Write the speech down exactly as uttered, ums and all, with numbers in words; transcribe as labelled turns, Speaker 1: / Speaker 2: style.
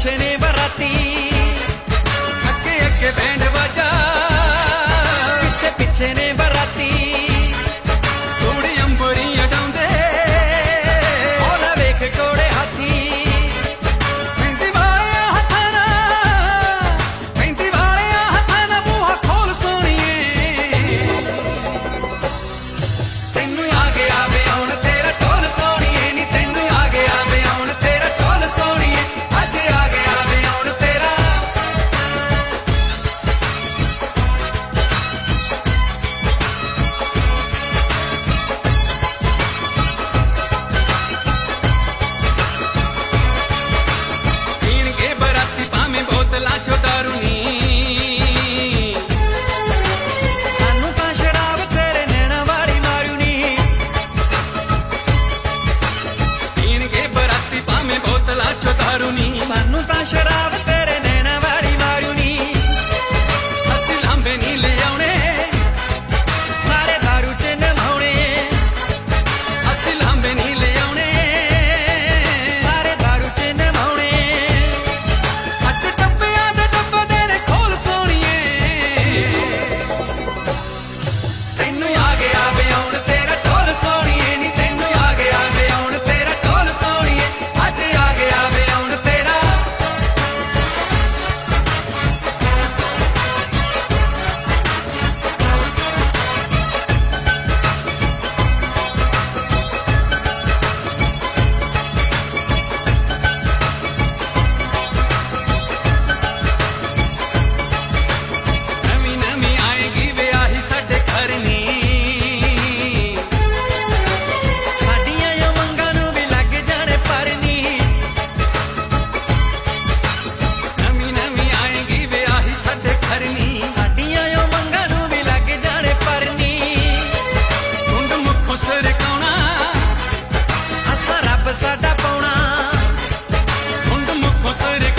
Speaker 1: पिछे ने बराती,
Speaker 2: अगे अगे बैंड बाजा,
Speaker 1: पिछे पिछे ने बराती,
Speaker 2: थोड़ी अंबरी अडाउंदे,
Speaker 1: ओला वेख कोड़े हाथी,
Speaker 2: मेहंदी वाले हत्थां नाल, मेहंदी वाले हत्थां नाल बूहा खोल सोहणीए, तैनूं आ गया वे हुण तेरा ढोल सोहणीए, नी तैनूं आ गया वे हुण तेरा ढोल सोहणीए, अज आ गया वे हुण तेरा। पीणगे बराती भावें बोतलां चों दारू नी,
Speaker 1: सानू तां शराब तेरे नैना वाली मारू नी,
Speaker 2: पीणगे बराती भावें बोतलां चों दारू नी,
Speaker 1: सानू तां शराब तेरे नैना वाली मारू नी,
Speaker 2: ਅਸੀਂ ਲਾਂਬੇ ਨੀ ਲਿਆਉਣੇ,
Speaker 1: सारे दारू च नमाउणे,
Speaker 2: ਅਸੀਂ ਲਾਂਬੇ ਨੀ ਲਿਆਉਣੇ,
Speaker 1: सारे दारू च नमाउणे,
Speaker 2: ਅੱਜ ਡੱਬਿਆਂ ਦੇ ਡੱਬੇ ਦੇਣੇ ਖੋਲ ਸੋਹਣੀਏ, ਤੈਨੂੰ ਆ ਗਿਆ ਵੇ ਹੁਣ ਤੇਰਾ ਢੋਲ ਸੋਹਣੀਏ, ਨੀ ਤੈਨੂੰ ਆ ਗਿਆ ਵੇ ਹੁਣ ਤੇਰਾ ਢੋਲ ਸੋਹਣੀਏ, ਅੱਜ ਆ ਗਿਆ ਵੇ ਹੁਣ ਤੇਰਾ। ਨਵੀਂ ਨਵੀਂ ਆਏਗੀ ਵੇ ਆਹੀ ਸਾਡੇ ਘਰ ਨੀ,
Speaker 1: साडियां यो मंगां नूं भी लग जाणे पर नी,
Speaker 2: ਨਵੀਂ ਨਵੀਂ ਆਏਗੀ ਵੇ ਆਹੀ ਸਾਡੇ ਘਰ ਨੀ,
Speaker 1: साडियां यो मंगां नूं भी लग जाणे पर नी,
Speaker 2: ਮੁੰਡ ਮੁੱਖੋਂ ਸਰਕਾਉਣਾ,
Speaker 1: असां रब साडा पाउणा,
Speaker 2: ਮੁੰਡ ਮੁੱਖੋਂ ਸਰ